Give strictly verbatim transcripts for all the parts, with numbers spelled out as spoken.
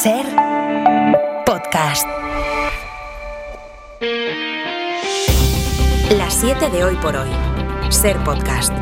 Ser Podcast. Las siete de hoy por hoy. Ser Podcast.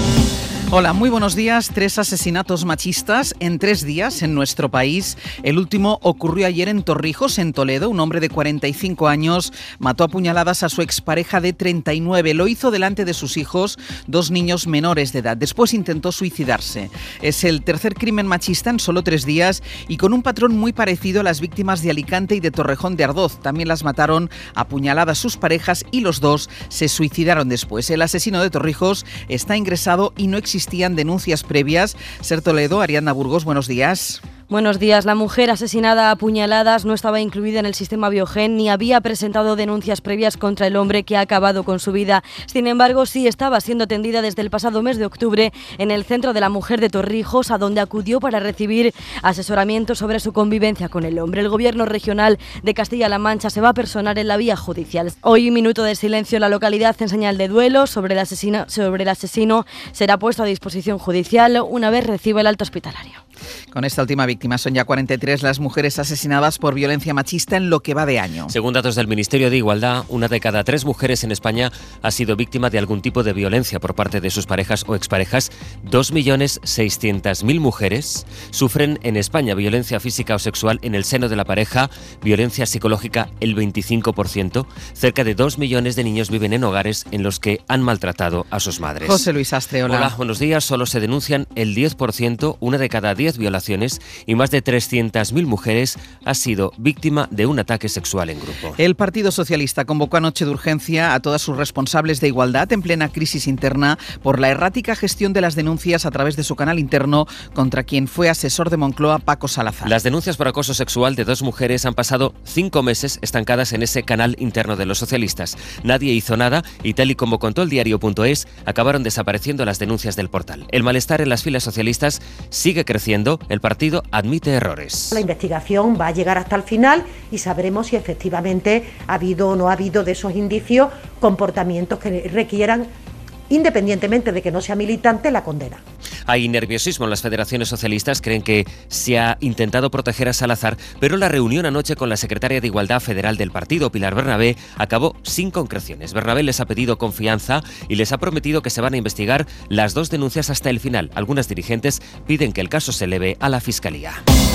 Hola, muy buenos días. Tres asesinatos machistas en tres días en nuestro país. El último ocurrió ayer en Torrijos, en Toledo. Un hombre de cuarenta y cinco años mató a puñaladas a su expareja de treinta y nueve. Lo hizo delante de sus hijos, dos niños menores de edad. Después intentó suicidarse. Es el tercer crimen machista en solo tres días y con un patrón muy parecido a las víctimas de Alicante y de Torrejón de Ardoz. También las mataron a puñaladas sus parejas y los dos se suicidaron después. El asesino de Torrijos está ingresado y no existe existían denuncias previas. Ser Toledo, Ariadna Burgos, buenos días. Buenos días. La mujer asesinada a puñaladas no estaba incluida en el sistema Biogen ni había presentado denuncias previas contra el hombre que ha acabado con su vida. Sin embargo, sí estaba siendo atendida desde el pasado mes de octubre en el Centro de la Mujer de Torrijos, a donde acudió para recibir asesoramiento sobre su convivencia con el hombre. El Gobierno regional de Castilla-La Mancha se va a personar en la vía judicial. Hoy, minuto de silencio en la localidad en señal de duelo sobre el asesino, sobre el asesino será puesto a disposición judicial una vez reciba el alta hospitalario. Con esta última víctima son ya cuarenta y tres las mujeres asesinadas por violencia machista en lo que va de año. Según datos del Ministerio de Igualdad, una de cada tres mujeres en España ha sido víctima de algún tipo de violencia por parte de sus parejas o exparejas. dos millones seiscientas mil mujeres sufren en España violencia física o sexual en el seno de la pareja, violencia psicológica el veinticinco por ciento. Cerca de dos millones de niños viven en hogares en los que han maltratado a sus madres. José Luis Astre, hola. Hola, buenos días. Solo se denuncian el diez por ciento, una de cada diez violaciones, y más de trescientas mil mujeres ha sido víctima de un ataque sexual en grupo. El Partido Socialista convocó anoche de urgencia a todas sus responsables de igualdad en plena crisis interna por la errática gestión de las denuncias a través de su canal interno contra quien fue asesor de Moncloa, Paco Salazar. Las denuncias por acoso sexual de dos mujeres han pasado cinco meses estancadas en ese canal interno de los socialistas. Nadie hizo nada y, tal y como contó el diario punto es, acabaron desapareciendo las denuncias del portal. El malestar en las filas socialistas sigue creciendo. El partido admite errores. La investigación va a llegar hasta el final y sabremos si efectivamente ha habido o no ha habido de esos indicios comportamientos que requieran, independientemente de que no sea militante, la condena. Hay nerviosismo en las federaciones socialistas. Creen que se ha intentado proteger a Salazar, pero la reunión anoche con la secretaria de Igualdad Federal del partido, Pilar Bernabé, acabó sin concreciones. Bernabé les ha pedido confianza y les ha prometido que se van a investigar las dos denuncias hasta el final. Algunas dirigentes piden que el caso se eleve a la Fiscalía.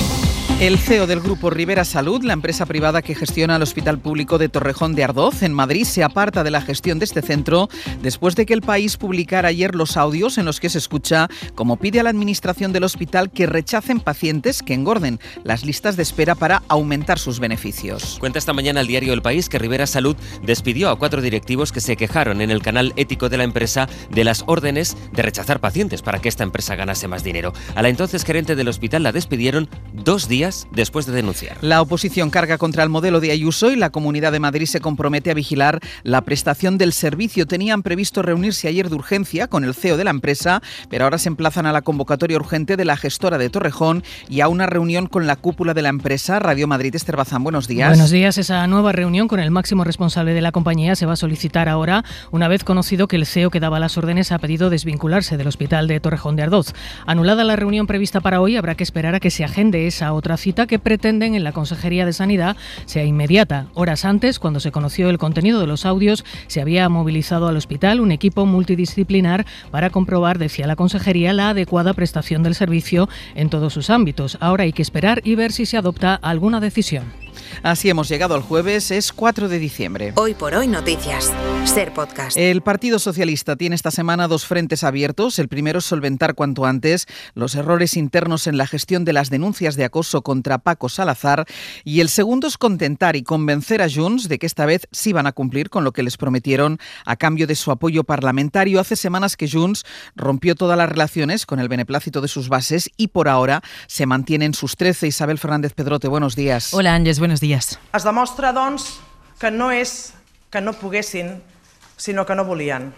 El C E O del grupo Rivera Salud, la empresa privada que gestiona el Hospital Público de Torrejón de Ardoz, en Madrid, se aparta de la gestión de este centro después de que El País publicara ayer los audios en los que se escucha cómo pide a la administración del hospital que rechacen pacientes que engorden las listas de espera para aumentar sus beneficios. Cuenta esta mañana el diario El País que Rivera Salud despidió a cuatro directivos que se quejaron en el canal ético de la empresa de las órdenes de rechazar pacientes para que esta empresa ganase más dinero. A la entonces gerente del hospital la despidieron dos días después de denunciar. La oposición carga contra el modelo de Ayuso y la Comunidad de Madrid se compromete a vigilar la prestación del servicio. Tenían previsto reunirse ayer de urgencia con el C E O de la empresa, pero ahora se emplazan a la convocatoria urgente de la gestora de Torrejón y a una reunión con la cúpula de la empresa. Radio Madrid, Esther Bazán, buenos días. Buenos días. Esa nueva reunión con el máximo responsable de la compañía se va a solicitar ahora, una vez conocido que el C E O que daba las órdenes ha pedido desvincularse del hospital de Torrejón de Ardoz. Anulada la reunión prevista para hoy, habrá que esperar a que se agende esa otra cita que pretenden en la Consejería de Sanidad sea inmediata. Horas antes, cuando se conoció el contenido de los audios, se había movilizado al hospital un equipo multidisciplinar para comprobar, decía la Consejería, la adecuada prestación del servicio en todos sus ámbitos. Ahora hay que esperar y ver si se adopta alguna decisión. Así hemos llegado al jueves, es cuatro de diciembre. Hoy por hoy noticias. Ser Podcast. El Partido Socialista tiene esta semana dos frentes abiertos. El primero es solventar cuanto antes los errores internos en la gestión de las denuncias de acoso contra Paco Salazar, y el segundo es contentar y convencer a Junts de que esta vez sí van a cumplir con lo que les prometieron a cambio de su apoyo parlamentario. Hace semanas que Junts rompió todas las relaciones con el beneplácito de sus bases y por ahora se mantienen sus trece. Isabel Fernández Pedrote, buenos días. Hola Ángeles, buenos días. Es demostra, doncs, que no és que no poguessin, sinó que no volien.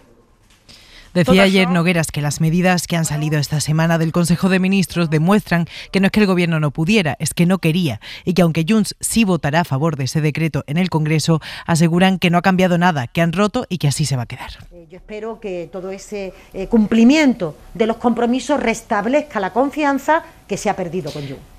Decía ayer Nogueras que las medidas que han salido esta semana del Consejo de Ministros demuestran que no es que el Gobierno no pudiera, es que no quería, y que aunque Junts sí votará a favor de ese decreto en el Congreso, aseguran que no ha cambiado nada, que han roto y que así se va a quedar. Yo espero que todo ese eh, cumplimiento de los compromisos restablezca la confianza que se ha perdido con Junts.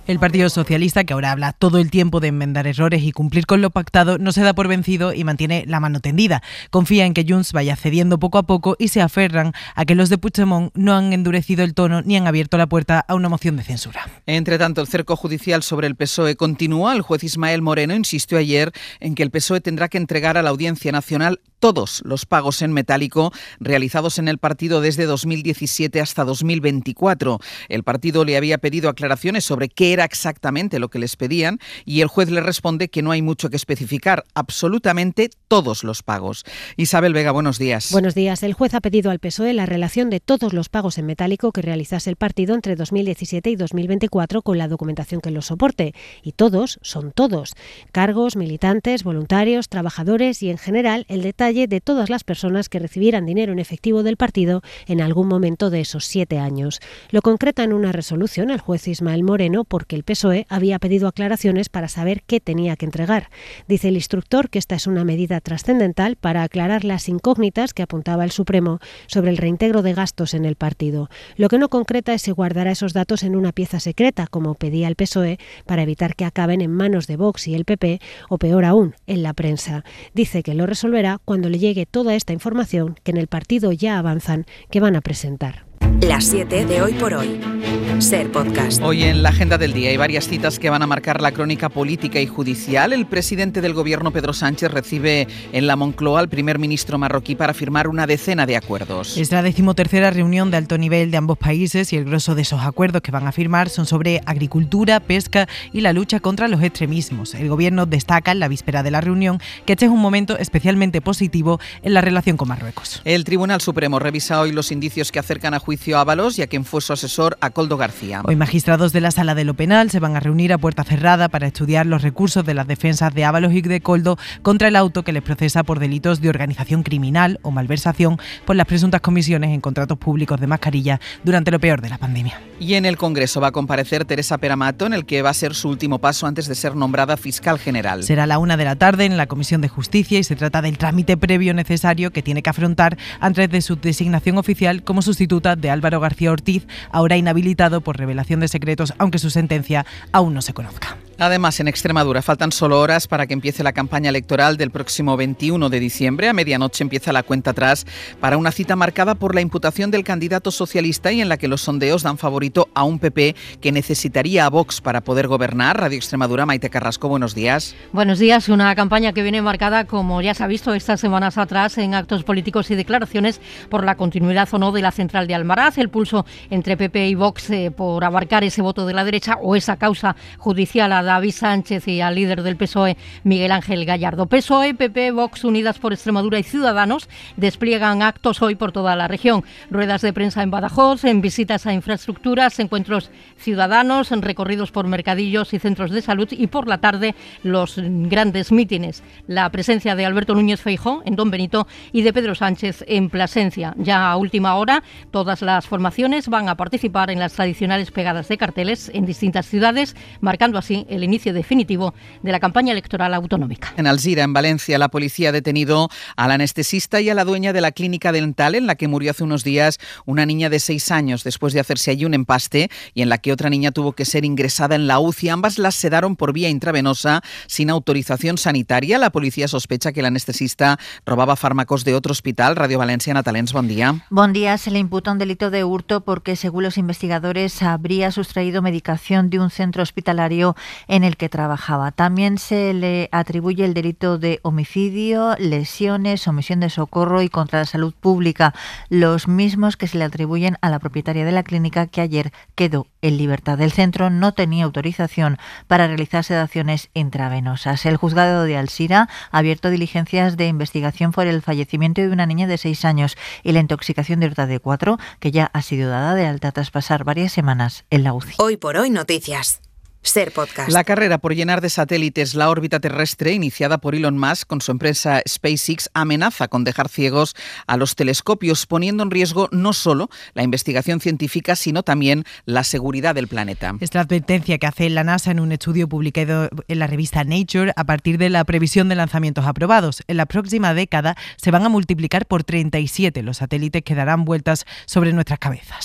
El Partido Socialista, que ahora habla todo el tiempo de enmendar errores y cumplir con lo pactado, no se da por vencido y mantiene la mano tendida. Confía en que Junts vaya cediendo poco a poco y se aferran a que los de Puigdemont no han endurecido el tono ni han abierto la puerta a una moción de censura. Entre tanto, el cerco judicial sobre el P S O E continúa. El juez Ismael Moreno insistió ayer en que el P S O E tendrá que entregar a la Audiencia Nacional todos los pagos en metálico realizados en el partido desde dos mil diecisiete hasta dos mil veinticuatro. El partido le había pedido aclaraciones sobre qué era exactamente lo que les pedían y el juez le responde que no hay mucho que especificar, absolutamente todos los pagos. Isabel Vega, buenos días. Buenos días. El juez ha pedido al P S O E la relación de todos los pagos en metálico que realizase el partido entre dos mil diecisiete y dos mil veinticuatro con la documentación que los soporte. Y todos son todos. Cargos, militantes, voluntarios, trabajadores y en general el detalle de todas las personas que recibieran dinero en efectivo del partido en algún momento de esos siete años. Lo concreta en una resolución el juez Ismael Moreno porque el P S O E había pedido aclaraciones para saber qué tenía que entregar. Dice el instructor que esta es una medida trascendental para aclarar las incógnitas que apuntaba el Supremo sobre el reintegro de gastos en el partido. Lo que no concreta es si guardará esos datos en una pieza secreta, como pedía el P S O E, para evitar que acaben en manos de Vox y el P P, o peor aún, en la prensa. Dice que lo resolverá cuando le llegue toda esta información que en el partido ya avanzan que van a presentar. Las siete de hoy por hoy. Ser Podcast. Hoy en la agenda del día hay varias citas que van a marcar la crónica política y judicial. El presidente del gobierno, Pedro Sánchez, recibe en la Moncloa al primer ministro marroquí para firmar una decena de acuerdos. Es la decimotercera reunión de alto nivel de ambos países y el grosso de esos acuerdos que van a firmar son sobre agricultura, pesca y la lucha contra los extremismos. El gobierno destaca en la víspera de la reunión que este es un momento especialmente positivo en la relación con Marruecos. El Tribunal Supremo revisa hoy los indicios que acercan a juicio a Ábalos y a quien fue su asesor, a Koldo García. Hoy magistrados de la Sala de lo Penal se van a reunir a puerta cerrada para estudiar los recursos de las defensas de Ábalos y de Koldo contra el auto que les procesa por delitos de organización criminal o malversación por las presuntas comisiones en contratos públicos de mascarilla durante lo peor de la pandemia. Y en el Congreso va a comparecer Teresa Peramato, en el que va a ser su último paso antes de ser nombrada fiscal general. Será a la una de la tarde en la Comisión de Justicia y se trata del trámite previo necesario que tiene que afrontar antes de su designación oficial como sustituta de Álvaro García Ortiz, ahora inhabilitado por revelación de secretos, aunque su sentencia aún no se conozca. Además, en Extremadura faltan solo horas para que empiece la campaña electoral del próximo veintiuno de diciembre. A medianoche empieza la cuenta atrás para una cita marcada por la imputación del candidato socialista y en la que los sondeos dan favorito a un P P que necesitaría a Vox para poder gobernar. Radio Extremadura, Maite Carrasco, buenos días. Buenos días. Una campaña que viene marcada, como ya se ha visto estas semanas atrás, en actos políticos y declaraciones por la continuidad o no de la central de Almaraz, el pulso entre P P y Vox eh, por abarcar ese voto de la derecha o esa causa judicial a David Sánchez y al líder del P S O E, Miguel Ángel Gallardo. P S O E, P P, Vox, Unidas por Extremadura y Ciudadanos despliegan actos hoy por toda la región. Ruedas de prensa en Badajoz, en visitas a infraestructuras, encuentros ciudadanos, en recorridos por mercadillos y centros de salud y por la tarde los grandes mítines. La presencia de Alberto Núñez Feijóo en Don Benito y de Pedro Sánchez en Plasencia. Ya a última hora, todas las formaciones van a participar en las tradicionales pegadas de carteles en distintas ciudades, marcando así el inicio definitivo de la campaña electoral autonómica. En Alzira, en Valencia, la policía ha detenido al anestesista y a la dueña de la clínica dental en la que murió hace unos días una niña de seis años después de hacerse allí un empaste y en la que otra niña tuvo que ser ingresada en la U C I. Ambas las sedaron por vía intravenosa sin autorización sanitaria. La policía sospecha que el anestesista robaba fármacos de otro hospital. Radio Valencia, Natalens, buen día. Buen día. Se le imputa un delito de hurto porque, según los investigadores, habría sustraído medicación de un centro hospitalario en el que trabajaba. También se le atribuye el delito de homicidio, lesiones, omisión de socorro y contra la salud pública, los mismos que se le atribuyen a la propietaria de la clínica, que ayer quedó en libertad. El centro no tenía autorización para realizar sedaciones intravenosas. El juzgado de Alzira ha abierto diligencias de investigación por el fallecimiento de una niña de seis años y la intoxicación de otra de cuatro, que ya ha sido dada de alta tras pasar varias semanas en la U C I. Hoy por hoy, noticias. Ser Podcast. La carrera por llenar de satélites la órbita terrestre, iniciada por Elon Musk con su empresa SpaceX, amenaza con dejar ciegos a los telescopios, poniendo en riesgo no solo la investigación científica, sino también la seguridad del planeta. Es la advertencia que hace la NASA en un estudio publicado en la revista Nature a partir de la previsión de lanzamientos aprobados. En la próxima década se van a multiplicar por treinta y siete los satélites que darán vueltas sobre nuestras cabezas.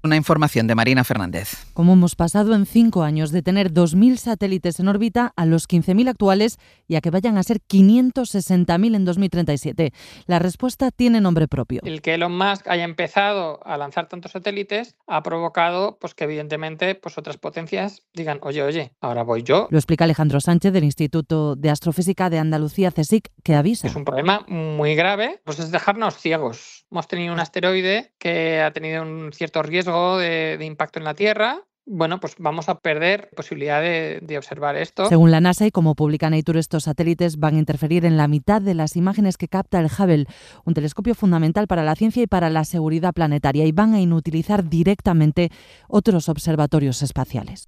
Una información de Marina Fernández. ¿Cómo hemos pasado en cinco años de tener dos mil satélites en órbita a los quince mil actuales y a que vayan a ser quinientos sesenta mil en dos mil treinta y siete? La respuesta tiene nombre propio. El que Elon Musk haya empezado a lanzar tantos satélites ha provocado pues, que evidentemente pues, otras potencias digan, oye, oye, ahora voy yo. Lo explica Alejandro Sánchez del Instituto de Astrofísica de Andalucía, CSIC, que avisa. Es un problema muy grave, pues es dejarnos ciegos. Hemos tenido un asteroide que ha tenido un cierto riesgo De, de impacto en la Tierra. Bueno, pues vamos a perder posibilidad de, de observar esto. Según la NASA y como publica Nature, estos satélites van a interferir en la mitad de las imágenes que capta el Hubble, un telescopio fundamental para la ciencia y para la seguridad planetaria, y van a inutilizar directamente otros observatorios espaciales.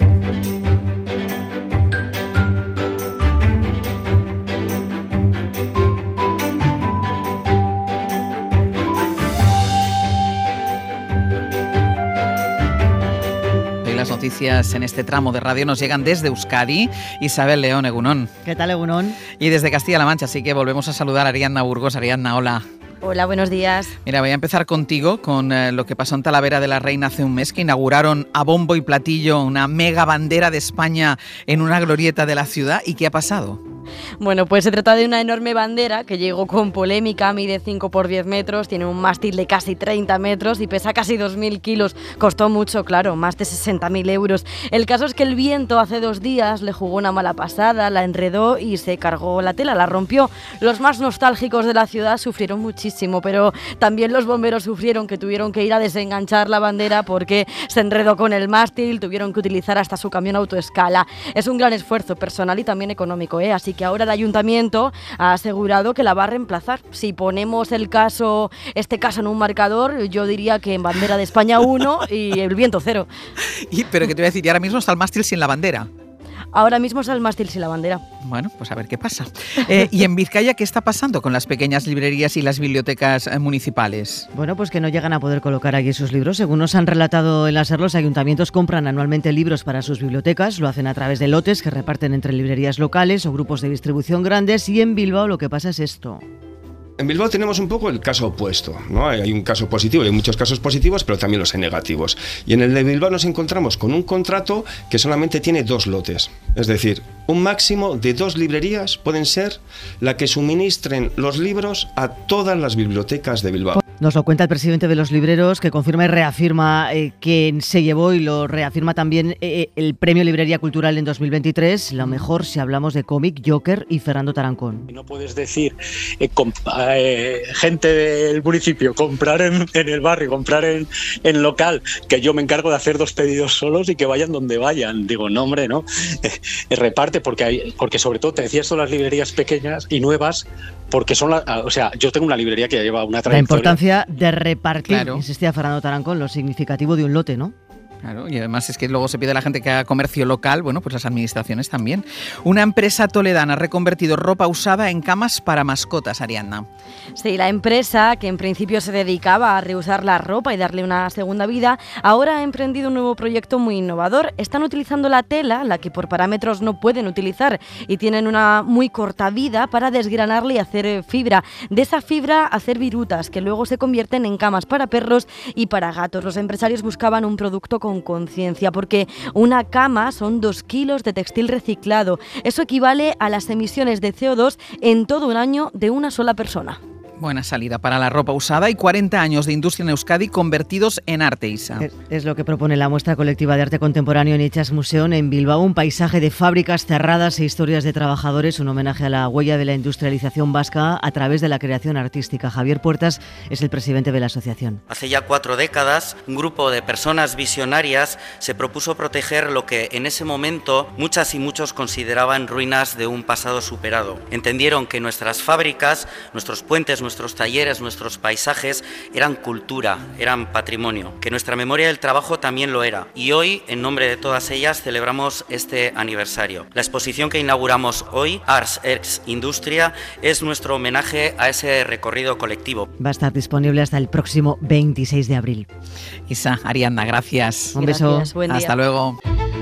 Las noticias en este tramo de radio nos llegan desde Euskadi. Isabel León, Egunon. ¿Qué tal, Egunon? Y desde Castilla-La Mancha, así que volvemos a saludar a Ariadna Burgos. Ariadna, hola. Hola, buenos días. Mira, voy a empezar contigo con eh, lo que pasó en Talavera de la Reina hace un mes, que inauguraron a bombo y platillo una mega bandera de España en una glorieta de la ciudad. ¿Y qué ha pasado? Bueno, pues se trata de una enorme bandera que llegó con polémica, mide cinco por diez metros, tiene un mástil de casi treinta metros y pesa casi dos mil kilos. Costó mucho, claro, más de sesenta mil euros. El caso es que el viento hace dos días le jugó una mala pasada, la enredó y se cargó la tela, la rompió. Los más nostálgicos de la ciudad sufrieron muchísimo, pero también los bomberos sufrieron, que tuvieron que ir a desenganchar la bandera porque se enredó con el mástil, tuvieron que utilizar hasta su camión autoescala. Es un gran esfuerzo personal y también económico, ¿eh? Así que ahora el ayuntamiento ha asegurado que la va a reemplazar. Si ponemos el caso, este caso en un marcador, yo diría que en bandera de España uno y el viento cero. Y, pero que te voy a decir, y ahora mismo está el mástil sin la bandera. Ahora mismo es el mástil sin la bandera. Bueno, pues a ver qué pasa. Eh, ¿Y en Vizcaya qué está pasando con las pequeñas librerías y las bibliotecas eh, municipales? Bueno, pues que no llegan a poder colocar allí sus libros. Según nos han relatado en la SER, los ayuntamientos compran anualmente libros para sus bibliotecas. Lo hacen a través de lotes que reparten entre librerías locales o grupos de distribución grandes. Y en Bilbao lo que pasa es esto. En Bilbao tenemos un poco el caso opuesto, ¿no? Hay un caso positivo y hay muchos casos positivos, pero también los hay negativos. Y en el de Bilbao nos encontramos con un contrato que solamente tiene dos lotes. Es decir, un máximo de dos librerías pueden ser la que suministren los libros a todas las bibliotecas de Bilbao. Nos lo cuenta el presidente de los libreros, que confirma y reafirma eh, que se llevó, y lo reafirma también eh, el Premio Librería Cultural en dos mil veintitrés, lo mejor si hablamos de cómic, Joker y Fernando Tarancón. No puedes decir, eh, comp- eh, gente del municipio, comprar en, en el barrio, comprar en, en local, que yo me encargo de hacer dos pedidos solos y que vayan donde vayan. Digo, no, hombre, no. Eh, reparte, porque, hay, porque sobre todo te decía esto, las librerías pequeñas y nuevas, porque son, la, o sea, yo tengo una librería que ya lleva una trayectoria. La importancia de repartir, claro. Insistía Fernando Tarancón, lo significativo de un lote, ¿no? Claro, y además es que luego se pide a la gente que haga comercio local, bueno, pues las administraciones también. Una empresa toledana ha reconvertido ropa usada en camas para mascotas, Ariadna. Sí, la empresa, que en principio se dedicaba a reusar la ropa y darle una segunda vida, ahora ha emprendido un nuevo proyecto muy innovador. Están utilizando la tela, la que por parámetros no pueden utilizar, y tienen una muy corta vida, para desgranarla y hacer fibra. De esa fibra hacer virutas, que luego se convierten en camas para perros y para gatos. Los empresarios buscaban un producto con conciencia, porque una cama son dos kilos de textil reciclado. Eso equivale a las emisiones de C O dos en todo un año de una sola persona. Buena salida para la ropa usada y cuarenta años de industria en Euskadi convertidos en arte, Isa. Es, es lo que propone la muestra colectiva de arte contemporáneo en Itxas Museum en Bilbao, un paisaje de fábricas cerradas e historias de trabajadores, un homenaje a la huella de la industrialización vasca a través de la creación artística. Javier Puertas es el presidente de la asociación. Hace ya cuatro décadas, un grupo de personas visionarias se propuso proteger lo que en ese momento muchas y muchos consideraban ruinas de un pasado superado. Entendieron que nuestras fábricas, nuestros puentes, nuestros talleres, nuestros paisajes eran cultura, eran patrimonio, que nuestra memoria del trabajo también lo era. Y hoy, en nombre de todas ellas, celebramos este aniversario. La exposición que inauguramos hoy, Arts Ex Industria, es nuestro homenaje a ese recorrido colectivo. Va a estar disponible hasta el próximo veintiséis de abril. Isa, Ariadna, gracias. Un beso. Gracias, buen día. Hasta luego.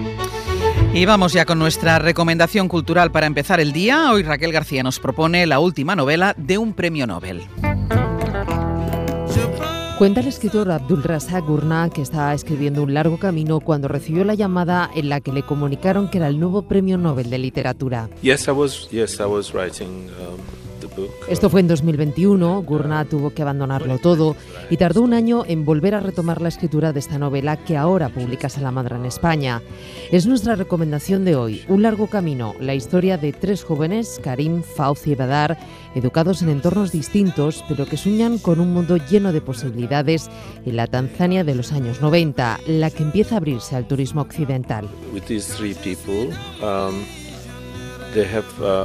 Y vamos ya con nuestra recomendación cultural para empezar el día. Hoy Raquel García nos propone la última novela de un premio Nobel. Cuenta el escritor Abdul Razak Gurnah que estaba escribiendo Un largo camino cuando recibió la llamada en la que le comunicaron que era el nuevo premio Nobel de Literatura. Yes, I was, yes, I was writing, um... Esto fue en dos mil veintiuno, Gurnah tuvo que abandonarlo todo y tardó un año en volver a retomar la escritura de esta novela que ahora publica Salamanca en España. Es nuestra recomendación de hoy, Un largo camino, la historia de tres jóvenes, Karim, Fauzi y Badar, educados en entornos distintos, pero que sueñan con un mundo lleno de posibilidades en la Tanzania de los años noventa, la que empieza a abrirse al turismo occidental. With these three people, um, they have, uh...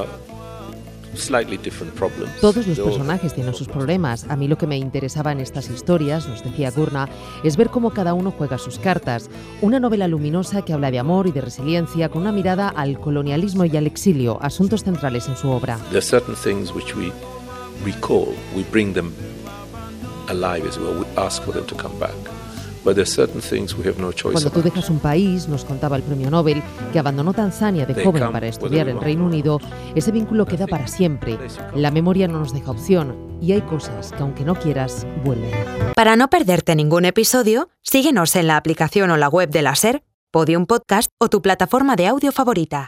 Todos los personajes tienen sus problemas. A mí lo que me interesaba en estas historias, nos decía Gurnah, es ver cómo cada uno juega sus cartas. Una novela luminosa que habla de amor y de resiliencia con una mirada al colonialismo y al exilio, asuntos centrales en su obra. There are certain things which we recall, we bring them alive as well, we ask for them to come back. Cuando tú dejas un país, nos contaba el premio Nobel, que abandonó Tanzania de joven para estudiar en Reino Unido, ese vínculo queda para siempre. La memoria no nos deja opción y hay cosas que aunque no quieras, vuelven. Para no perderte ningún episodio, síguenos en la aplicación o la web de la SER, Podium Podcast o tu plataforma de audio favorita.